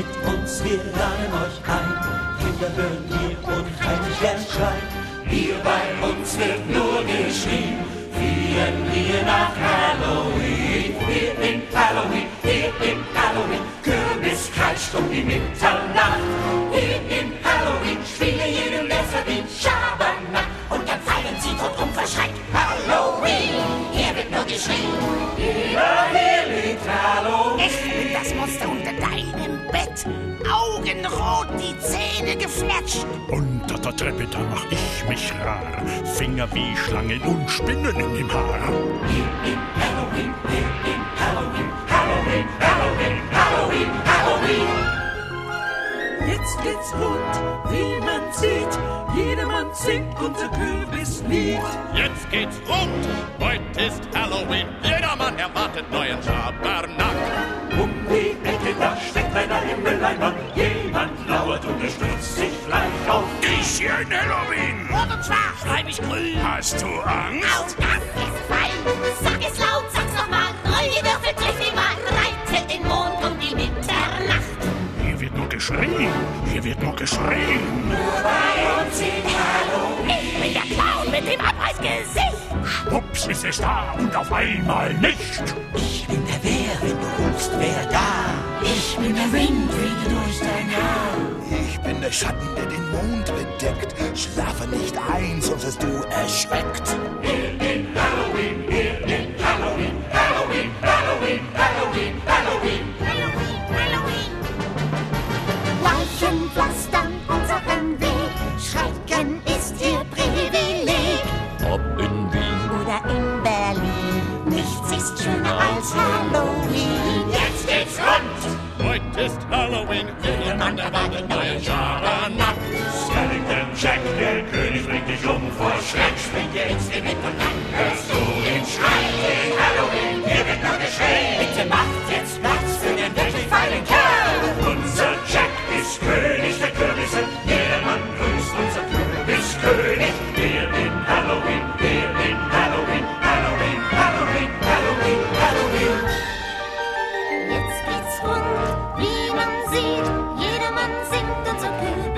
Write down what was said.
mit uns, wir laden euch ein. Kinder hören hier unheimlich gern schreien. Hier bei uns wird nur geschrien, fliehen wir nach Halloween. Hier in Halloween, hier in Halloween, Kürbis kreischt um die Mitternacht. Hier in Halloween spiele jedem der verdient Schabernack. Und dann fallen sie tot verschreckt. Halloween, hier wird nur geschrien. Hier liegt Halloween. Ich bin das Monster unter deinem Bett. Augenrot, die Zähne gefletscht. Unter der Treppe, da mach ich mich rar. Finger wie Schlangen und Spinnen in dem Haar. Hier in Halloween, hier in Halloween, Halloween, Halloween, Halloween, Halloween. Jetzt geht's rund, wie man sieht. Jedermann singt unser Kürbislied. Jetzt geht's rund, heute ist Halloween. Jedermann erwartet neuen Schabernack. Um die Ecke, da steckt einer Himmeleimern. Jemand lauert und er stürzt sich gleich auf. Ich hier in Halloween. Rot und schwarz, schleimig grün. Hast du Angst? Au, das ist fein. Sag es laut, sag's nochmal. Roll die Würfel, triff die Wahl. Reite den Mond um die Mitternacht. Hier wird nur geschrien. Hier wird nur geschrien. Nur bei uns in Halloween. Ich bin der Clown mit dem Abreißgesicht. Schwupps ist es da und auf einmal nicht. Ich bin der Bär, wenn du rufst, wer da? Ich bin der Wind, wehe durch dein Haar. Ich bin der Schatten, der den Mond bedeckt. Schlafe nicht ein, sonst wirst du erschreckt. Hier in Halloween, hier in Halloween, Halloween, Halloween, Halloween, Halloween. Halloween, Halloween. Leichen pflastern unseren Weg. Schrecken ist hier Privileg. Ob in Wien Oder in Berlin. Nichts ist schöner als Halloween. Jetzt geht's rund. heute ist Halloween. Jedermann erwartet neuen Schabernack. Skellington Jack, der König bringt dich um. Vor Schreck springt ihr ins Gewitter und dann hörst du ihn schreien. In Halloween, hier wird nur geschrien. Bitte macht jetzt Platz für den wirklich feinen Kerl. Unser Jack ist König der Kürbisse. Jedermann grüßt unser Kürbiskönig. Hier in Halloween, hier in Halloween, Halloween, Halloween, Halloween, Halloween. Jetzt geht's rund, wie man sieht. Jedermann singt unser Kürbis.